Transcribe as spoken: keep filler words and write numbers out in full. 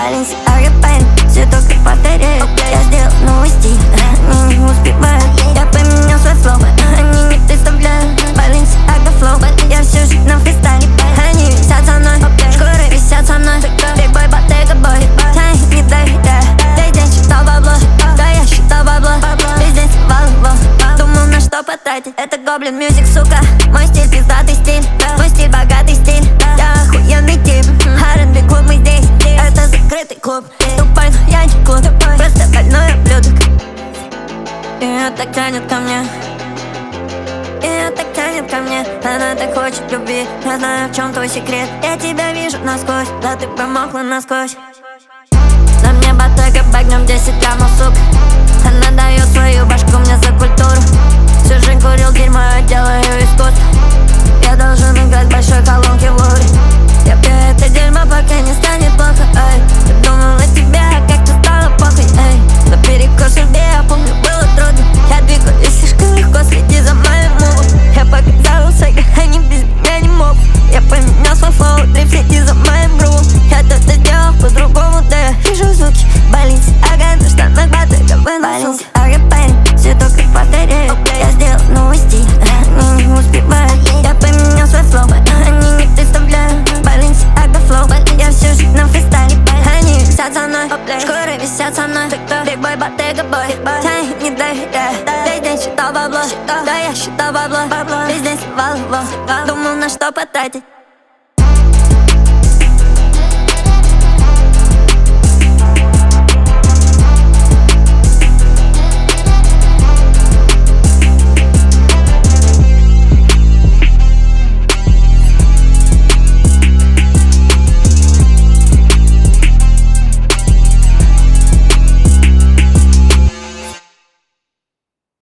Balenciaga, парень, все только повторяют. Я сделал новый стиль, они не успевают. Я поменял свое слово, они не представляют. Balenciaga flow, я всю жизнь на фристайле. Они висят со мной, шкуры висят со мной. Big boy, Bottega boy, дай, не дай, да. Весь день считал бабло, да я считал бабло. Весь день сливал его, думал на что потратить. Это Goblin Music, сука, мой стиль пиздатый стиль. Мой стиль богатый стиль, я охуенный тип. ар энд би клуб, мы здесь, это закрытый клуб. Тупой, но я не клуб, просто больной ублюдок. Ее так тянет ко мне, ее так тянет ко мне. Она так хочет любви, я знаю, в чем твой секрет. Я тебя вижу насквозь, да ты промокла насквозь. На мне Bottega бэк, днем десять граммов, сука. Она дает свою башку мне за культуру. Всю жизнь курил дерьмо, я делаю искусство. Я должен играть в большой колонке в Луре. Я пью это дерьмо, пока не станет плохо, эй. Я думал о тебе, а как-то стало похуй, эй. На перекос себе, я помню, было трудно. Я двигаюсь слишком легко, следи за моим мувом. Я показался, они без меня не могут. Я поменял свой флоу, ты следи за моим грувом. Я то-то сделал по-другому, да я вижу звуки. Balenciaga, на штанах Bottega, вы на сумке. Balenciaga, парень, все только повторяют. Я сделал новый стиль, они не успевают. Я поменял свой флоу, они не представляют. Balenciaga flow, я всю жизнь на фристайле. Они висят со мной, шкуры висят со мной. Big boy, Bottega boy, дай, не дай, да. Весь день считал бабло, да я считал бабло. Весь день сливал его, думал на что потратить.